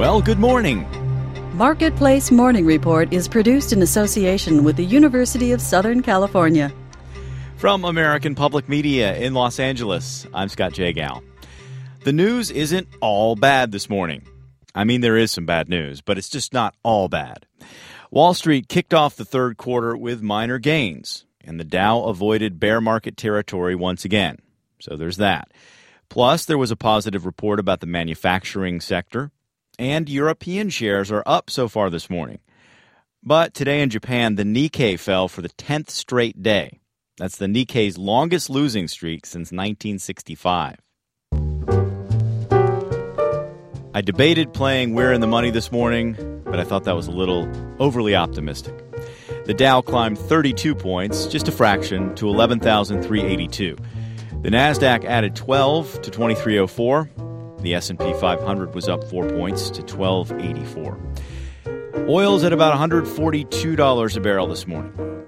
Well, good morning. Marketplace Morning Report is produced in association with the University of Southern California. From American Public Media in Los Angeles, I'm Scott Jagow. The news isn't all bad this morning. I mean, there is some bad news, but it's just not all bad. Wall Street kicked off the third quarter with minor gains, and the Dow avoided bear market territory once again. So there's that. Plus, there was a positive report about the manufacturing sector, and European shares are up so far this morning. But today in Japan, the Nikkei fell for the 10th straight day. That's the Nikkei's longest losing streak since 1965. I debated playing We're in the Money this morning, but I thought that was a little overly optimistic. The Dow climbed 32 points, just a fraction, to 11,382. The Nasdaq added 12 to 2304. The S&P 500 was up 4 points to 1284. Oil's at about $142 a barrel this morning.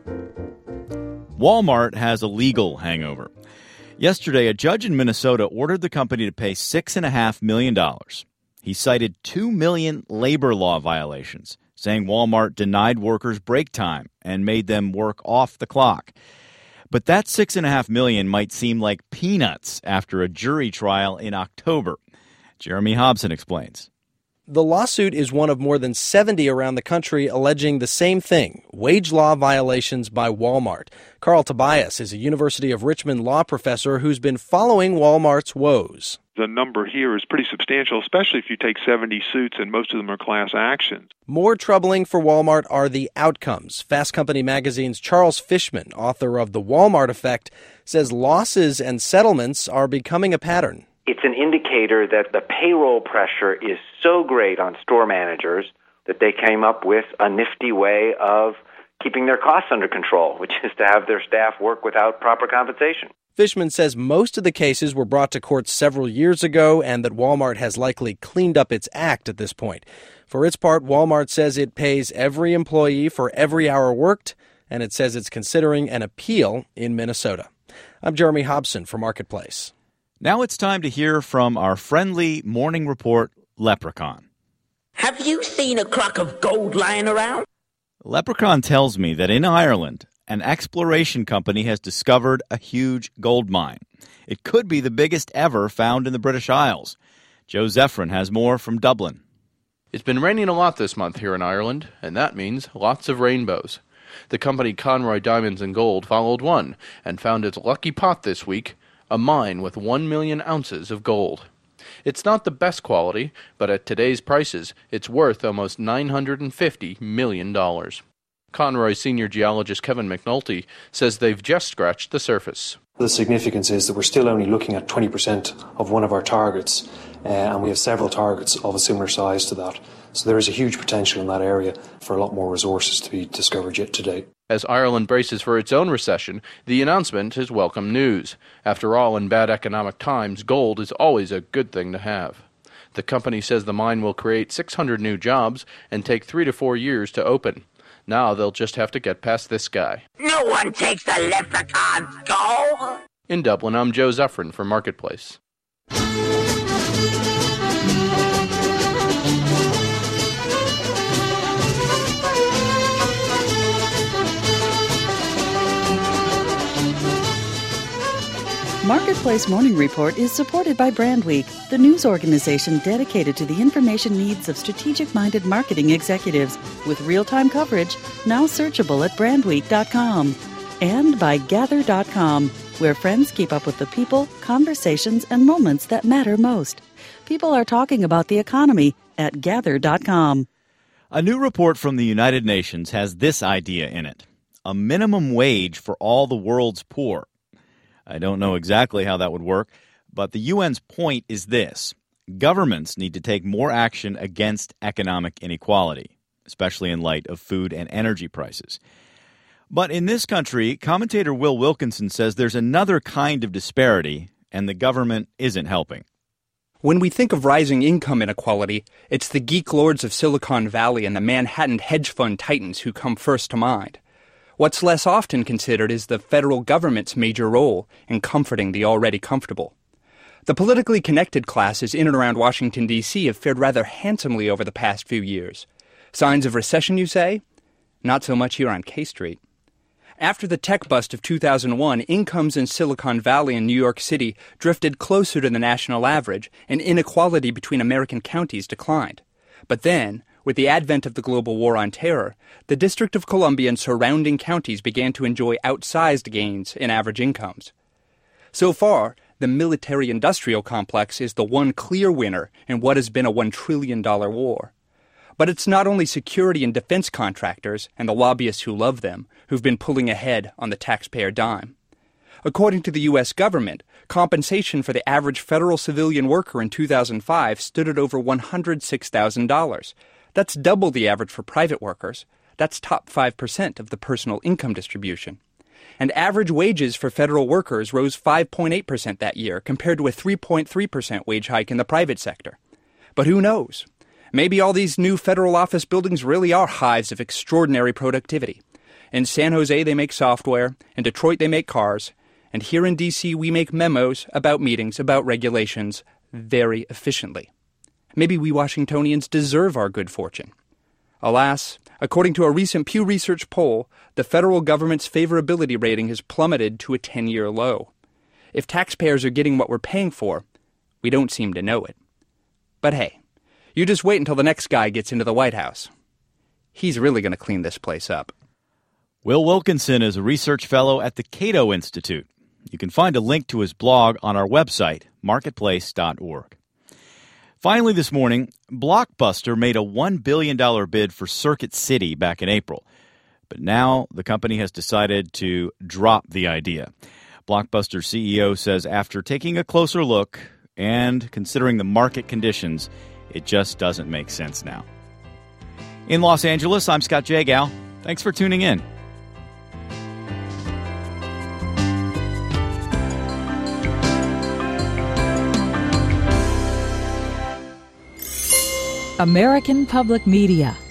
Walmart has a legal hangover. Yesterday, a judge in Minnesota ordered the company to pay $6.5 million. He cited 2 million labor law violations, saying Walmart denied workers break time and made them work off the clock. But that $6.5 million might seem like peanuts after a jury trial in October. Jeremy Hobson explains. The lawsuit is one of more than 70 around the country alleging the same thing, wage law violations by Walmart. Carl Tobias is a University of Richmond law professor who's been following Walmart's woes. The number here is pretty substantial, especially if you take 70 suits, and most of them are class actions. More troubling for Walmart are the outcomes. Fast Company magazine's Charles Fishman, author of The Walmart Effect, says losses and settlements are becoming a pattern. It's an indicator that the payroll pressure is so great on store managers that they came up with a nifty way of keeping their costs under control, which is to have their staff work without proper compensation. Fishman says most of the cases were brought to court several years ago and that Walmart has likely cleaned up its act at this point. For its part, Walmart says it pays every employee for every hour worked, and it says it's considering an appeal in Minnesota. I'm Jeremy Hobson for Marketplace. Now it's time to hear from our friendly morning report, Leprechaun. Have you seen a crock of gold lying around? Leprechaun tells me that in Ireland, an exploration company has discovered a huge gold mine. It could be the biggest ever found in the British Isles. Joe Zeffrin has more from Dublin. It's been raining a lot this month here in Ireland, and that means lots of rainbows. The company Conroy Diamonds and Gold followed one and found its lucky pot this week, a mine with 1 million ounces of gold. It's not the best quality, but at today's prices, it's worth almost $950 million. Conroy senior geologist Kevin McNulty says they've just scratched the surface. The significance is that we're still only looking at 20% of one of our targets, and we have several targets of a similar size to that. So there is a huge potential in that area for a lot more resources to be discovered yet today. As Ireland braces for its own recession, the announcement is welcome news. After all, in bad economic times, gold is always a good thing to have. The company says the mine will create 600 new jobs and take 3 to 4 years to open. Now they'll just have to get past this guy. No one takes the leprechaun's gold! In Dublin, I'm Joe Zeffrin for Marketplace. Marketplace Morning Report is supported by Brandweek, the news organization dedicated to the information needs of strategic-minded marketing executives, with real-time coverage now searchable at brandweek.com. And by Gather.com, where friends keep up with the people, conversations, and moments that matter most. People are talking about the economy at Gather.com. A new report from the United Nations has this idea in it: a minimum wage for all the world's poor. I don't know exactly how that would work, but the UN's point is this: governments need to take more action against economic inequality, especially in light of food and energy prices. But in this country, commentator Will Wilkinson says there's another kind of disparity, and the government isn't helping. When we think of rising income inequality, it's the geek lords of Silicon Valley and the Manhattan hedge fund titans who come first to mind. What's less often considered is the federal government's major role in comforting the already comfortable. The politically connected classes in and around Washington, D.C. have fared rather handsomely over the past few years. Signs of recession, you say? Not so much here on K Street. After the tech bust of 2001, incomes in Silicon Valley and New York City drifted closer to the national average, and inequality between American counties declined. But then, with the advent of the global war on terror, the District of Columbia and surrounding counties began to enjoy outsized gains in average incomes. So far, the military-industrial complex is the one clear winner in what has been a $1 trillion war. But it's not only security and defense contractors and the lobbyists who love them who've been pulling ahead on the taxpayer dime. According to the U.S. government, compensation for the average federal civilian worker in 2005 stood at over $106,000. That's double the average for private workers. That's top 5% of the personal income distribution. And average wages for federal workers rose 5.8% that year, compared to a 3.3% wage hike in the private sector. But who knows? Maybe all these new federal office buildings really are hives of extraordinary productivity. In San Jose, they make software. In Detroit, they make cars. And here in D.C., we make memos about meetings, about regulations, very efficiently. Maybe we Washingtonians deserve our good fortune. Alas, according to a recent Pew Research poll, the federal government's favorability rating has plummeted to a 10-year low. If taxpayers are getting what we're paying for, we don't seem to know it. But hey, you just wait until the next guy gets into the White House. He's really going to clean this place up. Will Wilkinson is a research fellow at the Cato Institute. You can find a link to his blog on our website, marketplace.org. Finally this morning, Blockbuster made a $1 billion bid for Circuit City back in April. But now the company has decided to drop the idea. Blockbuster CEO says after taking a closer look and considering the market conditions, it just doesn't make sense now. In Los Angeles, I'm Scott Jagow. Thanks for tuning in. American Public Media